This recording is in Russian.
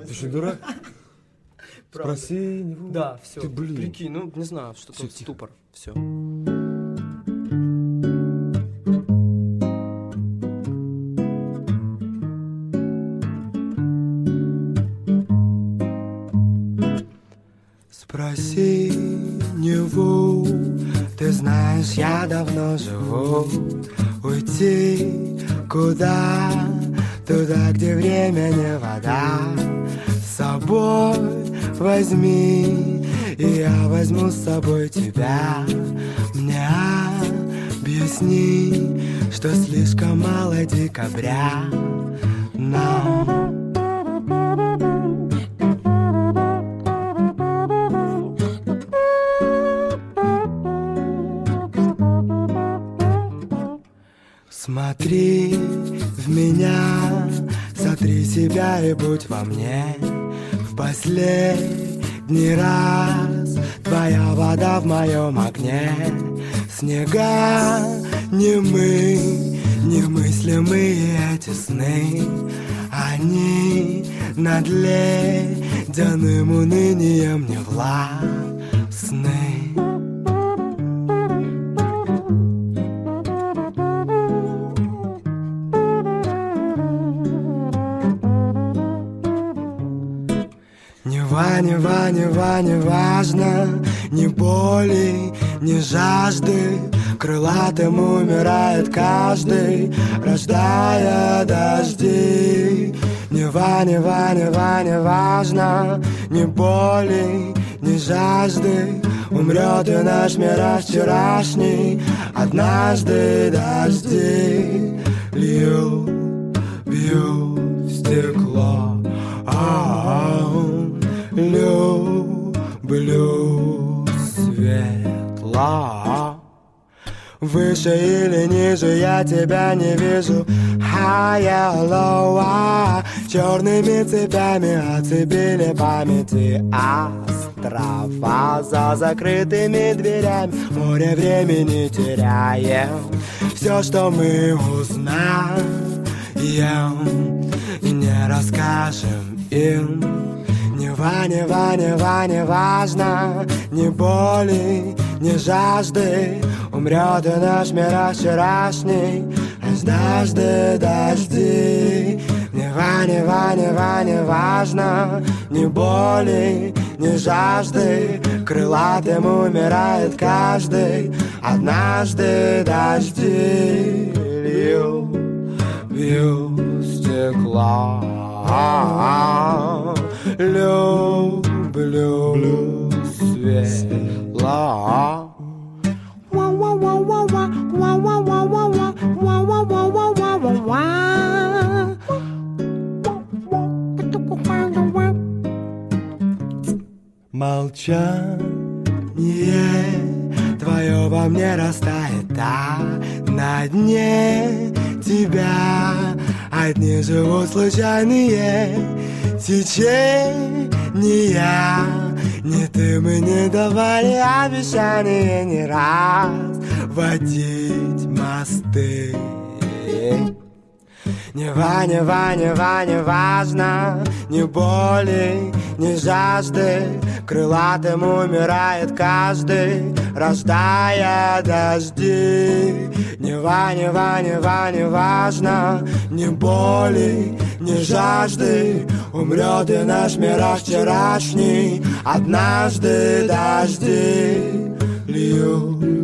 Ты что, дурак? Спроси него. Да, все. Ты, блин. Прикинь, ну, не знаю, что там Всё, тихо. ступор. Все. Спроси него, ты знаешь, я давно живу. Уйти куда? Туда, где время не вода. С собой возьми, и я возьму с собой тебя. Мне объясни, что слишком мало декабря нам. Смотри в меня, сотри себя и будь во мне. В последний раз твоя вода в моем огне. Снега не мы, немыслимые эти сны. Они над ледяным унынием не властны. Не важно, ни боли, ни жажды. Крылатым умирает каждый, рождая дожди. Не важно, ни боли, ни жажды. Умрет и наш мир вчерашний. Однажды дожди бьют в стекло. Люблю светло. Выше или ниже я тебя не вижу. Higher, lower. Черными цепями оцепили памяти острова. За закрытыми дверями море времени теряем. Все, что мы узнаем, не расскажем им. Не важно, ни боли, ни жажды. Умрет и наш мир вчерашний. Однажды дожди. Не важно, ни боли, ни жажды. Крылатым умирает каждый. Однажды дожди бьют стекло. Люблю светло. Молчание твое во мне растает, а на дне тебя одни живут случайные течения. Ни ты мы не давали обещания ни раз водить мосты. Не важно, ни боли, ни жажды. Крылатым умирает каждый, рождая дожди. Не важно, ни боли, ни жажды. Умрет и наш мир вчерашний. Однажды дожди льют